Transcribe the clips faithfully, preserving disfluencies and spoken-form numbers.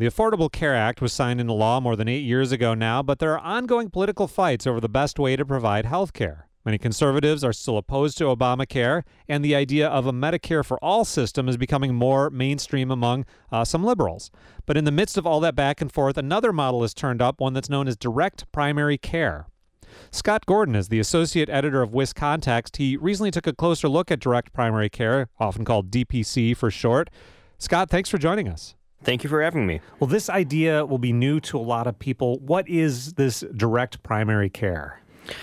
The Affordable Care Act was signed into law more than eight years ago now, but there are ongoing political fights over the best way to provide health care. Many conservatives are still opposed to Obamacare, and the idea of a Medicare for all system is becoming more mainstream among uh, some liberals. But in the midst of all that back and forth, another model is turned up, one that's known as direct primary care. Scott Gordon is the associate editor of WisContext. He recently took a closer look at direct primary care, often called D P C for short. Scott, thanks for joining us. Thank you for having me. Well, this idea will be new to a lot of people. What is this direct primary care?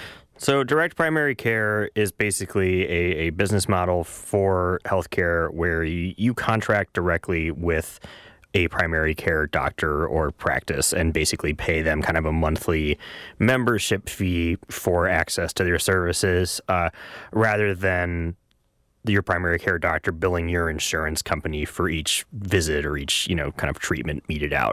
So direct primary care is basically a, a business model for healthcare where you, you contract directly with a primary care doctor or practice and basically pay them kind of a monthly membership fee for access to their services, uh, rather than your primary care doctor billing your insurance company for each visit or each, you know, kind of treatment meted out.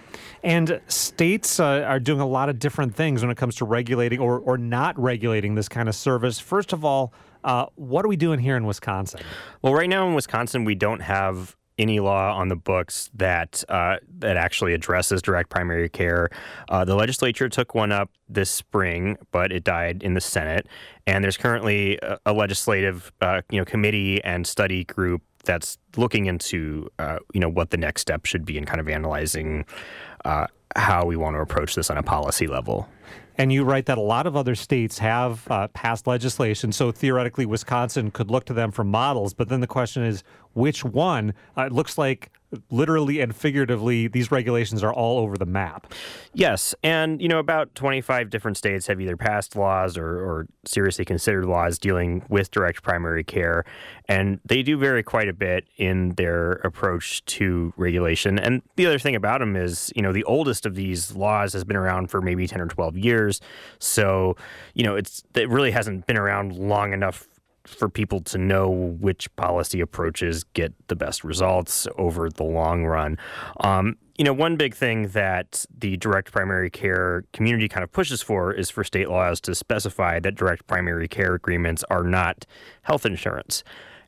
And states uh, are doing a lot of different things when it comes to regulating or, or not regulating this kind of service. First of all, uh, what are we doing here in Wisconsin? Well, right now in Wisconsin, we don't have any law on the books that uh, that actually addresses direct primary care. Uh, the legislature took one up this spring, but it died in the Senate. And there's currently a, a legislative uh, you know, committee and study group that's looking into uh, you know what the next step should be and kind of analyzing uh, how we want to approach this on a policy level. And you write that a lot of other states have uh, passed legislation, so theoretically Wisconsin could look to them for models. But then the question is, which one? Uh, it looks like literally and figuratively these regulations are all over the map. Yes, and you know about twenty-five different states have either passed laws or, or seriously considered laws dealing with direct primary care, and they do vary quite a bit in their approach to regulation. And the other thing about them is, you know, the oldest of these laws has been around for maybe ten or twelve years. So, you know, it's it really hasn't been around long enough for people to know which policy approaches get the best results over the long run. Um, you know, one big thing that the direct primary care community kind of pushes for is for state laws to specify that direct primary care agreements are not health insurance.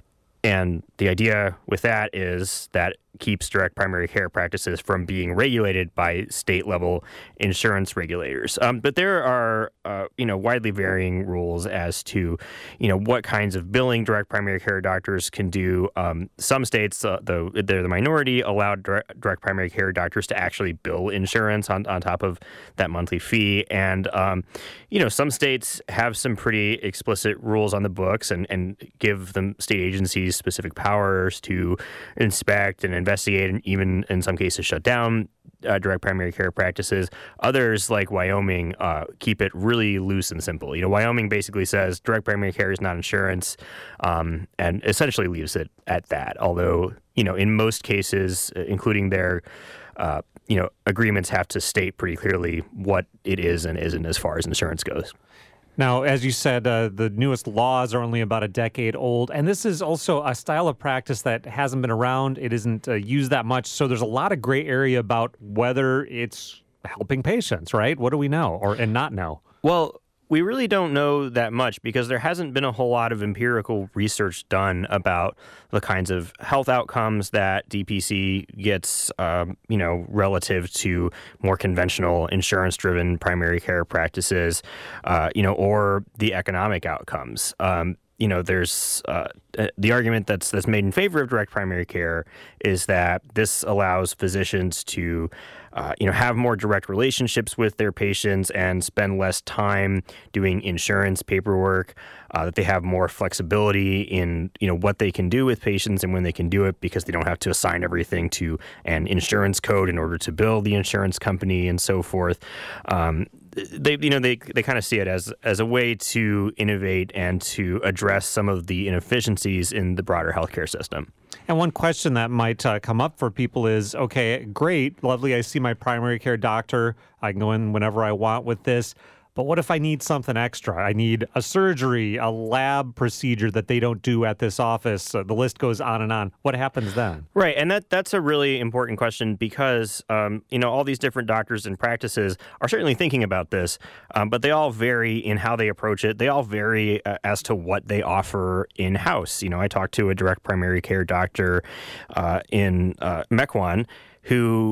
And the idea with that is that keeps direct primary care practices from being regulated by state-level insurance regulators. Um, but there are, uh, you know, widely varying rules as to, you know, what kinds of billing direct primary care doctors can do. Um, some states, uh, though they're the minority, allow direct, direct primary care doctors to actually bill insurance on, on top of that monthly fee. And, um, you know, some states have some pretty explicit rules on the books and, and give them state agencies specific powers to inspect and investigate and even in some cases shut down uh, direct primary care practices. Others, like Wyoming, uh, keep it really loose and simple. You know, Wyoming basically says direct primary care is not insurance, um, and essentially leaves it at that. Although, you know, in most cases, including their uh, you know, agreements have to state pretty clearly what it is and isn't as far as insurance goes. Now, as you said, uh, the newest laws are only about a decade old, and this is also a style of practice that hasn't been around. It isn't uh, used that much, so there's a lot of gray area about whether it's helping patients, right? What do we know or and not know? Well, we really don't know that much because there hasn't been a whole lot of empirical research done about the kinds of health outcomes that D P C gets, um, you know, relative to more conventional insurance-driven primary care practices, uh, you know, or the economic outcomes. Um, you know, there's uh, the argument that's that's made in favor of direct primary care is that this allows physicians to Uh, you know, have more direct relationships with their patients and spend less time doing insurance paperwork, uh, that they have more flexibility in, you know, what they can do with patients and when they can do it because they don't have to assign everything to an insurance code in order to bill the insurance company and so forth. Um, they, you know, they they kind of see it as as a way to innovate and to address some of the inefficiencies in the broader healthcare system. And one question that might uh, come up for people is, okay, great, lovely, I see my primary care doctor. I can go in whenever I want with this. But what if I need something extra? I need a surgery, a lab procedure that they don't do at this office. Uh, the list goes on and on. What happens then? Right, and that that's a really important question because, um, you know, all these different doctors and practices are certainly thinking about this, um, but they all vary in how they approach it. They all vary uh, as to what they offer in-house. You know, I talked to a direct primary care doctor uh, in uh, Mequon who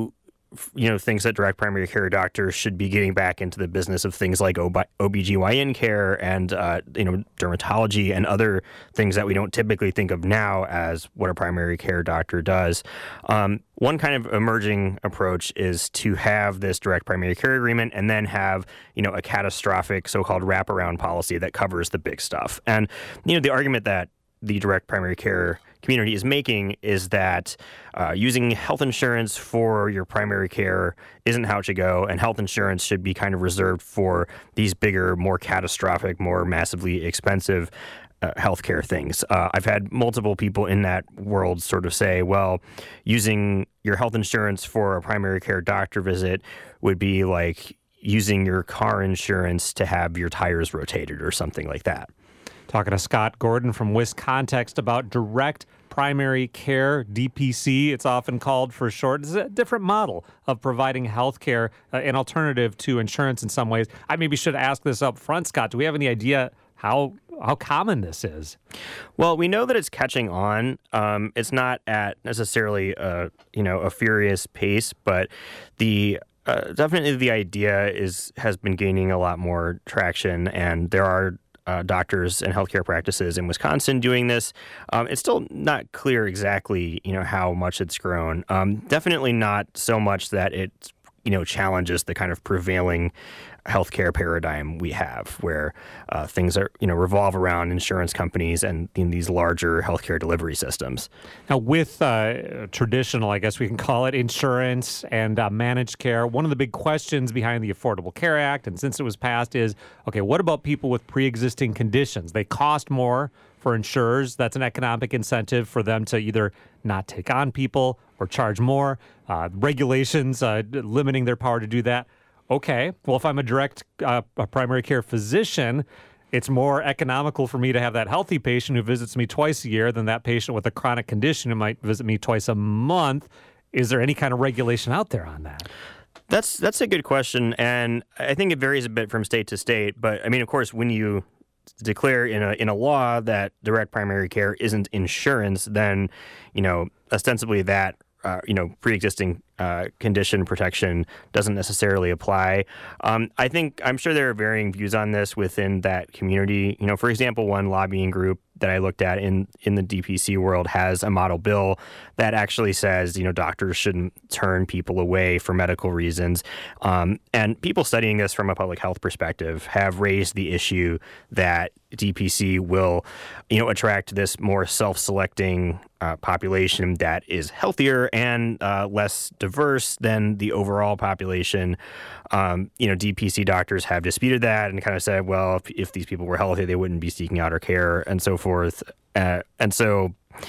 you know, thinks that direct primary care doctors should be getting back into the business of things like O B G Y N care and, uh, you know, dermatology and other things that we don't typically think of now as what a primary care doctor does. Um, one kind of emerging approach is to have this direct primary care agreement and then have, you know, a catastrophic so-called wraparound policy that covers the big stuff. And, you know, the argument that the direct primary care community is making is that uh, using health insurance for your primary care isn't how it should go, and health insurance should be kind of reserved for these bigger, more catastrophic, more massively expensive uh, healthcare things. Uh, I've had multiple people in that world sort of say, well, using your health insurance for a primary care doctor visit would be like using your car insurance to have your tires rotated or something like that. Talking to Scott Gordon from WisContext about direct primary care, D P C, it's often called for short. It's a different model of providing health care, uh, an alternative to insurance in some ways. I maybe should ask this up front, Scott. Do we have any idea how how common this is? Well, we know that it's catching on. Um, it's not at necessarily a, you know, a furious pace, but the uh, definitely the idea is has been gaining a lot more traction, and there are Uh, doctors and healthcare practices in Wisconsin doing this. Um, it's still not clear exactly, you know, how much it's grown. Um, definitely not so much that it, you know, challenges the kind of prevailing healthcare paradigm we have, where uh, things are, you know, revolve around insurance companies and in these larger healthcare delivery systems. Now, with uh, traditional, I guess we can call it, insurance and uh, managed care, one of the big questions behind the Affordable Care Act, and since it was passed, is, okay, what about people with pre-existing conditions? They cost more for insurers. That's an economic incentive for them to either not take on people or charge more. Uh, regulations uh, limiting their power to do that. Okay, well, if I'm a direct uh, a primary care physician, it's more economical for me to have that healthy patient who visits me twice a year than that patient with a chronic condition who might visit me twice a month. Is there any kind of regulation out there on that? That's that's a good question, and I think it varies a bit from state to state. But I mean, of course, when you declare in a in a law that direct primary care isn't insurance, then, you know, ostensibly that uh, you know pre-existing Uh, condition protection doesn't necessarily apply. Um, I think, I'm sure there are varying views on this within that community. You know, for example, one lobbying group that I looked at in, in the D P C world has a model bill that actually says, you know, doctors shouldn't turn people away for medical reasons. Um, and people studying this from a public health perspective have raised the issue that D P C will, you know, attract this more self-selecting uh, population that is healthier and uh, less diverse than the overall population. Um, you know, D P C doctors have disputed that and kind of said, well, if, if these people were healthy, they wouldn't be seeking out our care and so forth. Uh, and so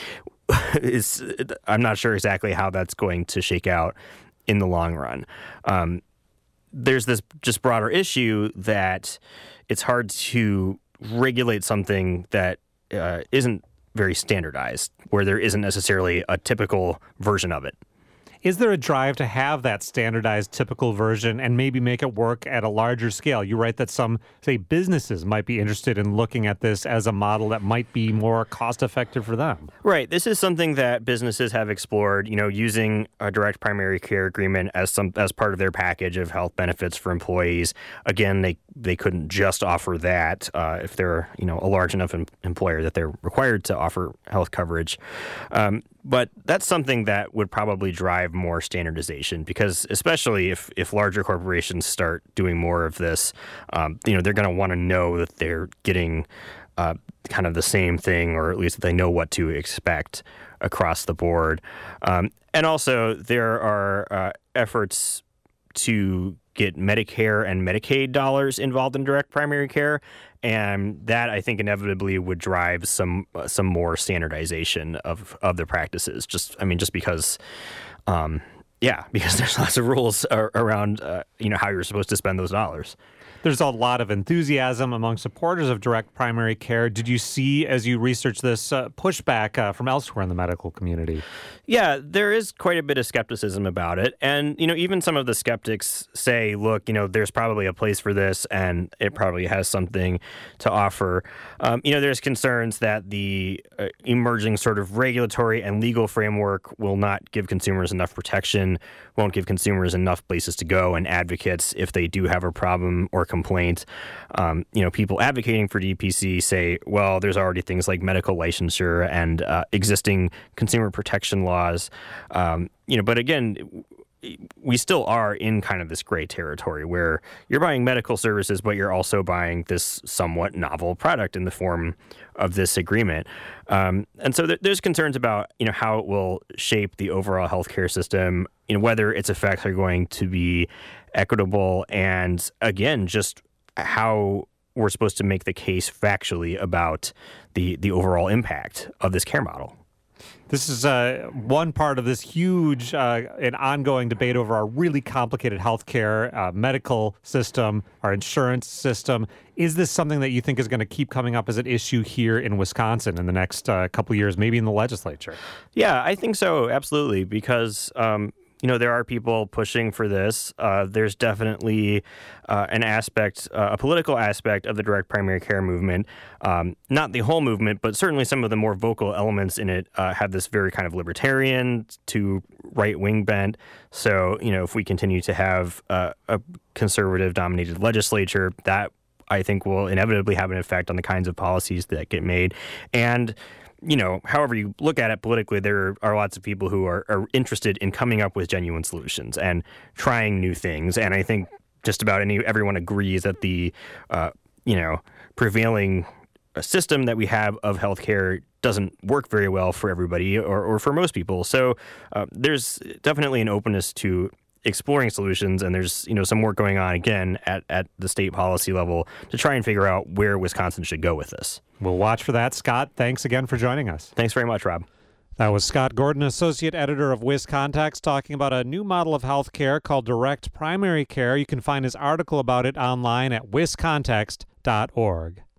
it's, I'm not sure exactly how that's going to shake out in the long run. Um, there's this just broader issue that it's hard to regulate something that uh, isn't very standardized, where there isn't necessarily a typical version of it. Is there a drive to have that standardized typical version and maybe make it work at a larger scale? You write that some, say, businesses might be interested in looking at this as a model that might be more cost-effective for them. Right. This is something that businesses have explored, you know, using a direct primary care agreement as some as part of their package of health benefits for employees. Again, they they couldn't just offer that uh, if they're, you know, a large enough em- employer that they're required to offer health coverage. Um, But that's something that would probably drive more standardization, because especially if, if larger corporations start doing more of this, um, you know, they're going to want to know that they're getting uh, kind of the same thing, or at least that they know what to expect across the board. Um, and also there are uh, efforts to get Medicare and Medicaid dollars involved in direct primary care. And that, I think, inevitably would drive some uh, some more standardization of, of the practices. Just, I mean, just because, um, yeah, because there's lots of rules ar- around, uh, you know, how you're supposed to spend those dollars. There's a lot of enthusiasm among supporters of direct primary care. Did you see, as you researched this, uh, pushback uh, from elsewhere in the medical community? Yeah, there is quite a bit of skepticism about it. And, you know, even some of the skeptics say, look, you know, there's probably a place for this and it probably has something to offer. Um, you know, there's concerns that the uh, emerging sort of regulatory and legal framework will not give consumers enough protection Wisconsin won't give consumers enough places to go and advocates if they do have a problem or complaint. Um, you know, people advocating for D P C say, well, there's already things like medical licensure and uh, existing consumer protection laws. Um, you know, but again, we still are in kind of this gray territory where you're buying medical services, but you're also buying this somewhat novel product in the form of this agreement. Um, and so th- there's concerns about, you know, how it will shape the overall healthcare system, you know, whether its effects are going to be equitable, and again, just how we're supposed to make the case factually about the, the overall impact of this care model. This is uh, one part of this huge uh, and ongoing debate over our really complicated healthcare, uh, medical system, our insurance system. Is this something that you think is going to keep coming up as an issue here in Wisconsin in the next uh, couple of years, maybe in the legislature? Yeah, I think so, absolutely, because um, you know, there are people pushing for this. Uh, there's definitely uh, an aspect, uh, a political aspect of the direct primary care movement. Um, not the whole movement, but certainly some of the more vocal elements in it uh, have this very kind of libertarian to right-wing bent. So, you know, if we continue to have uh, a conservative-dominated legislature, that I think will inevitably have an effect on the kinds of policies that get made. And you know, however you look at it politically, there are lots of people who are, are interested in coming up with genuine solutions and trying new things. And I think just about any everyone agrees that the, uh, you know, prevailing system that we have of healthcare doesn't work very well for everybody or, or for most people. So uh, there's definitely an openness to exploring solutions, and there's, you know, some work going on again at, at the state policy level to try and figure out where Wisconsin should go with this. We'll watch for that. Scott, thanks again for joining us. Thanks very much, Rob. That was Scott Gordon, associate editor of WisContext, talking about a new model of healthcare called direct primary care. You can find his article about it online at wiscontext dot org.